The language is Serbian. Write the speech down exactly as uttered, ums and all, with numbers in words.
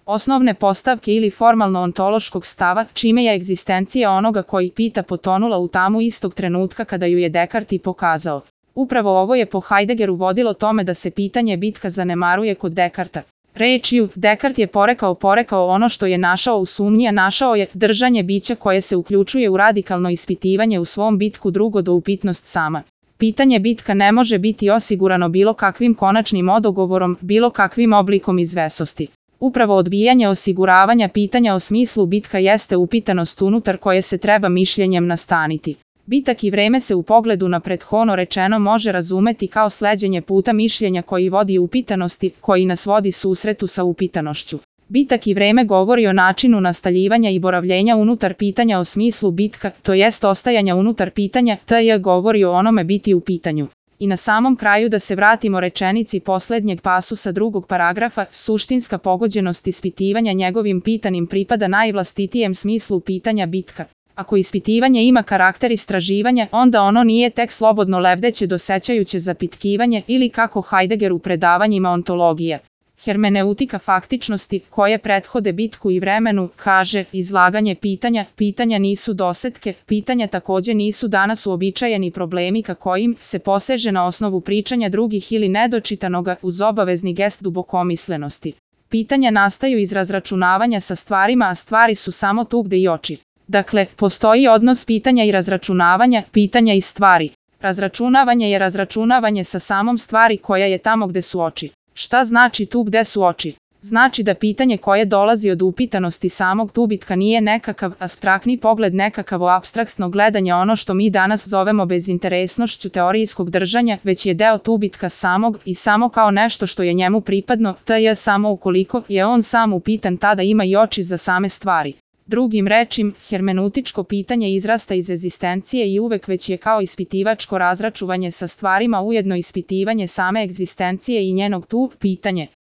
osnovne postavke ili formalno-ontološkog stava, čime je egzistencija onoga koji pita potonula u tamu istog trenutka kada ju je Dekart i pokazao. Upravo ovo je po Heideggeru vodilo tome da se pitanje bitka zanemaruje kod Dekarta. Rečju, Dekart je porekao porekao ono što je našao u sumnji, a našao je držanje bića koje se uključuje u radikalno ispitivanje u svom bitku drugo do upitnost sama. Pitanje bitka ne može biti osigurano bilo kakvim konačnim odogovorom, bilo kakvim oblikom izvesosti. Upravo odbijanje osiguravanja pitanja o smislu bitka jeste upitanost unutar koje se treba mišljenjem nastaniti. Bitak i vreme se u pogledu na prethodno rečeno može razumeti kao sleđenje puta mišljenja koji vodi upitanosti, koji nas vodi susretu sa upitanošću. Bitak i vreme govori o načinu nastaljivanja i boravljenja unutar pitanja o smislu bitka, to jest ostajanja unutar pitanja, tj. govori o onome biti u pitanju. I na samom kraju da se vratimo rečenici poslednjeg pasusa drugog paragrafa, suštinska pogođenost ispitivanja njegovim pitanim pripada najvlastitijem smislu pitanja bitka. Ako ispitivanje ima karakter istraživanja, onda ono nije tek slobodno lebdeće dosećajuće zapitkivanje ili kako Heidegger u predavanjima ontologije. Hermeneutika faktičnosti, koje prethode bitku i vremenu, kaže, izlaganje pitanja, pitanja nisu dosetke, pitanja takođe nisu danas uobičajeni problemi ka kojim se poseže na osnovu pričanja drugih ili nedočitanoga uz obavezni gest dubokomislenosti. Pitanja nastaju iz razračunavanja sa stvarima, a stvari su samo tu gde i oči. Dakle, postoji odnos pitanja i razračunavanja, pitanja i stvari. Razračunavanje je razračunavanje sa samom stvari koja je tamo gde su oči. Šta znači tu gde su oči? Znači da pitanje koje dolazi od upitanosti samog tubitka nije nekakav apstraktni pogled, nekakavo apstraktno gledanje, ono što mi danas zovemo bezinteresnošću teorijskog držanja, već je deo tubitka samog i samo kao nešto što je njemu pripadno, tj. samo ukoliko je on sam upitan, tada ima i oči za same stvari. Drugim rečim, hermeneutičko pitanje izrasta iz egzistencije i uvek već je kao ispitivačko razračuvanje sa stvarima ujedno ispitivanje same egzistencije i njenog tu pitanje.